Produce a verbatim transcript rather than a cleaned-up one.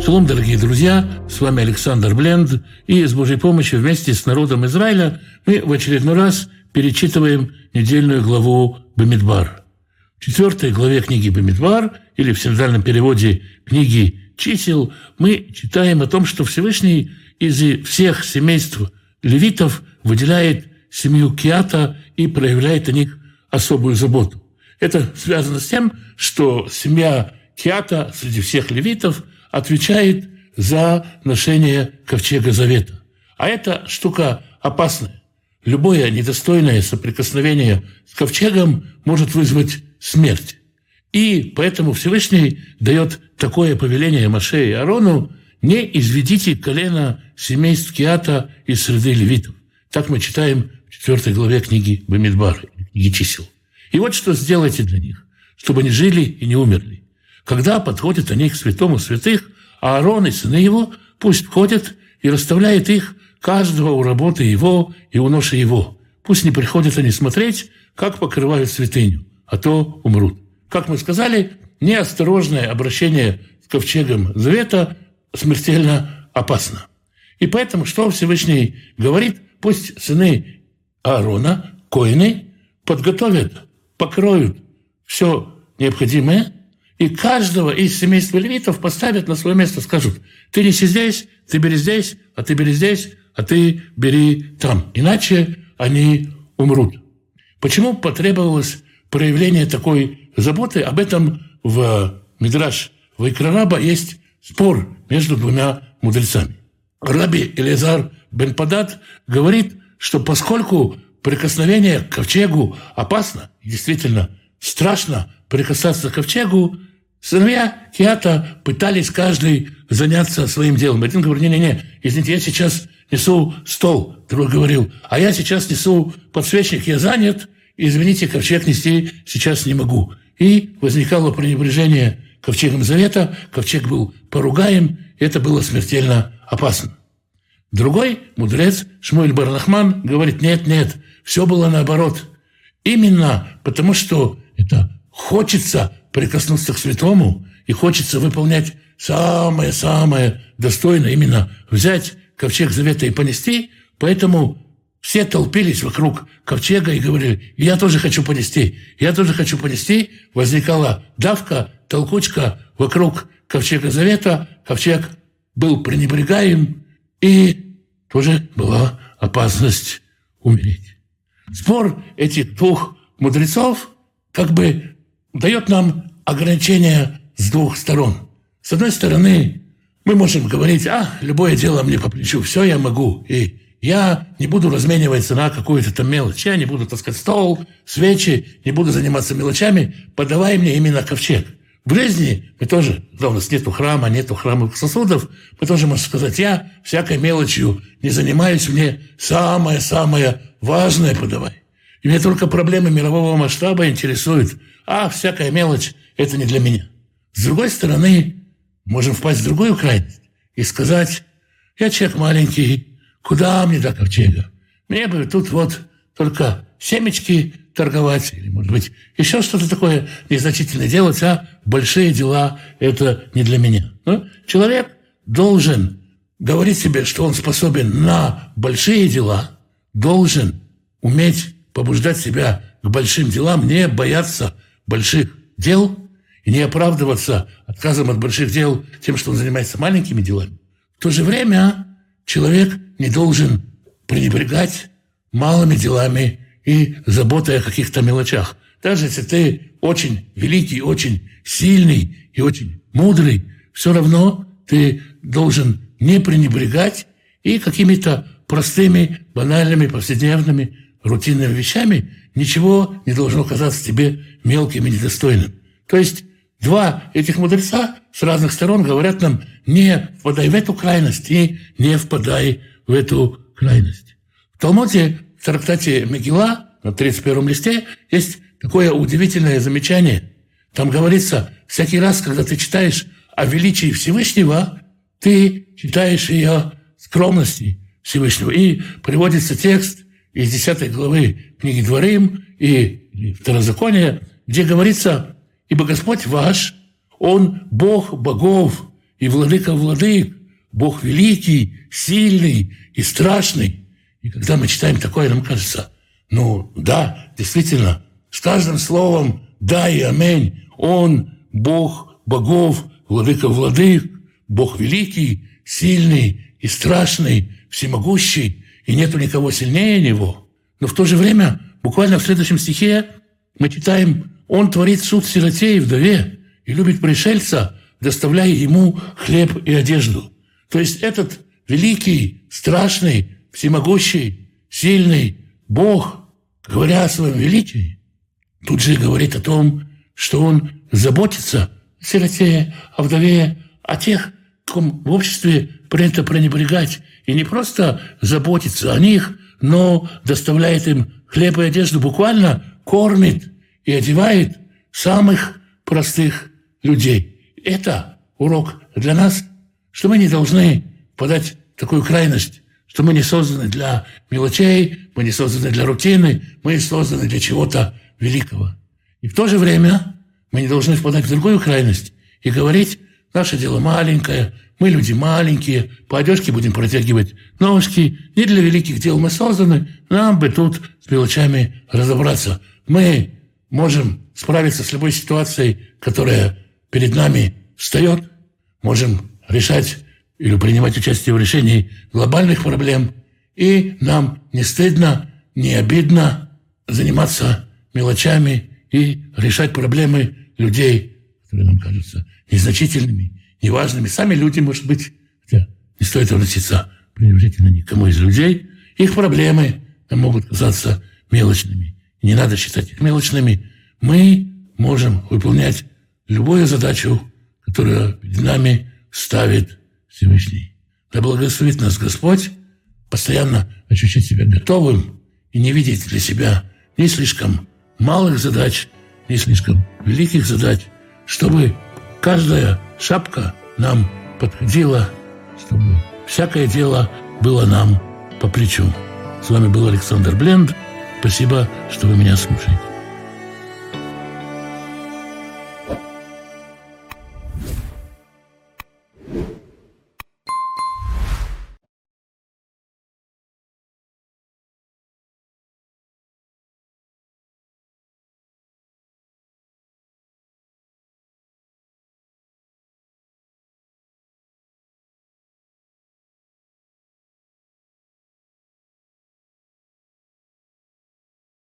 Шалом, дорогие друзья, с вами Александр Бленд, и с Божьей помощью вместе с народом Израиля мы в очередной раз перечитываем недельную главу Бамидбар. В четвертой главе книги Бамидбар, или в синодальном переводе книги «Чисел», мы читаем о том, что Всевышний из всех семейств левитов выделяет семью Киата и проявляет о них особую заботу. Это связано с тем, что семья Киата среди всех левитов отвечает за ношение ковчега завета. А эта штука опасная. Любое недостойное соприкосновение с ковчегом может вызвать смерть. И поэтому Всевышний дает такое повеление Моше и Аарону: не изведите колено семейств Киата из среды левитов. Так мы читаем в четвертой главе книги Бамидбар, книги «Чисел». И вот что сделайте для них, чтобы они жили и не умерли. Когда подходят они к святому святых, Аарон и сыны его пусть входят и расставляют их, каждого у работы его и у ноши его. Пусть не приходят они смотреть, как покрывают святыню, а то умрут. Как мы сказали, неосторожное обращение с ковчегом завета смертельно опасно. И поэтому что Всевышний говорит? Пусть сыны Аарона, коины, подготовят, покроют все необходимое, и каждого из семейства левитов поставят на свое место, скажут: ты неси здесь, ты бери здесь, а ты бери здесь, а ты бери там. Иначе они умрут. Почему потребовалось проявление такой заботы? Об этом в Мидраш Вайкра Раба есть спор между двумя мудрецами. Раби Элиазар бен Падат говорит, что поскольку прикосновение к ковчегу опасно, и действительно страшно прикасаться к ковчегу, сыновья Киата пытались каждый заняться своим делом. Один говорит: не-не-не, извините, я сейчас несу стол. Другой говорил: а я сейчас несу подсвечник, я занят, извините, ковчег нести сейчас не могу. И возникало пренебрежение ковчегом завета, ковчег был поругаем, и это было смертельно опасно. Другой мудрец, Шмуэль бар Нахман, говорит: нет-нет, все было наоборот. Именно потому, что это хочется прикоснуться к святому и хочется выполнять самое-самое достойное, именно взять ковчег завета и понести, поэтому все толпились вокруг ковчега и говорили: я тоже хочу понести, я тоже хочу понести. Возникала давка, толкучка вокруг ковчега завета, ковчег был пренебрегаем, и тоже была опасность умереть. Спор этих двух мудрецов как бы дает нам ограничения с двух сторон. С одной стороны, мы можем говорить: а, любое дело мне по плечу, все я могу, и я не буду размениваться на какую-то там мелочь, я не буду таскать стол, свечи, не буду заниматься мелочами, подавай мне именно ковчег. В жизни мы тоже, когда у нас нету храма, нету храмовых сосудов, мы тоже можем сказать: я всякой мелочью не занимаюсь, мне самое-самое важное подавай. И меня только проблемы мирового масштаба интересуют, а всякая мелочь – это не для меня. С другой стороны, можем впасть в другую крайность и сказать: я человек маленький, куда мне до ковчега? Мне бы тут вот только семечки торговать, или, может быть, еще что-то такое незначительное делать, а большие дела – это не для меня. Но человек должен говорить себе, что он способен на большие дела, должен уметь побуждать себя к большим делам, не бояться больших дел и не оправдываться отказом от больших дел тем, что он занимается маленькими делами. В то же время человек не должен пренебрегать малыми делами и заботой о каких-то мелочах. Даже если ты очень великий, очень сильный и очень мудрый, все равно ты должен не пренебрегать и какими-то простыми, банальными, повседневными, рутинными вещами. Ничего не должно казаться тебе мелким и недостойным. То есть два этих мудреца с разных сторон говорят нам: не впадай в эту крайность и не впадай в эту крайность. В Талмуде, в трактате Мегилла, на тридцать первом листе, есть такое удивительное замечание. Там говорится: всякий раз, когда ты читаешь о величии Всевышнего, ты читаешь и о скромности Всевышнего. И приводится текст из десятой главы книги Дворим и Второзакония, где говорится: «Ибо Господь ваш, Он Бог богов и Владыка владык, Бог великий, сильный и страшный. И когда мы читаем такое, нам кажется, ну да, действительно, с каждым словом «да» и «аминь». Он Бог богов, Владыка владык, Бог великий, сильный и страшный, всемогущий, и нету никого сильнее Него. Но в то же время, буквально в следующем стихе, мы читаем «Он творит суд сироте и вдове и любит пришельца, доставляя ему хлеб и одежду». То есть этот великий, страшный, всемогущий, сильный Бог, говоря о своем величии, тут же говорит о том, что Он заботится о сироте, о вдове, о тех, ком в обществе принято пренебрегать, и не просто заботится о них, но доставляет им хлеб и одежду, буквально кормит и одевает самых простых людей. Это урок для нас, что мы не должны подать такую крайность, что мы не созданы для мелочей, мы не созданы для рутины, мы созданы для чего-то великого. И в то же время мы не должны впадать в другую крайность и говорить: наше дело маленькое, мы люди маленькие, по одежке будем протягивать ножки, не для великих дел мы созданы, нам бы тут с мелочами разобраться. Мы можем справиться с любой ситуацией, которая перед нами встает, можем решать или принимать участие в решении глобальных проблем, и нам не стыдно, не обидно заниматься мелочами и решать проблемы людей, которые нам кажутся незначительными, неважными. Сами люди, может быть, хотя не стоит относиться пренебрежительно никому из людей, их проблемы нам могут казаться мелочными. И не надо считать их мелочными. Мы можем выполнять любую задачу, которую перед нами ставит Всевышний. Да благословит нас Господь постоянно ощущать себя готовым и не видеть для себя ни слишком малых задач, ни слишком великих задач, чтобы каждая шапка нам подходила, чтобы всякое дело было нам по плечу. С вами был Александр Бленд. Спасибо, что вы меня слушаете.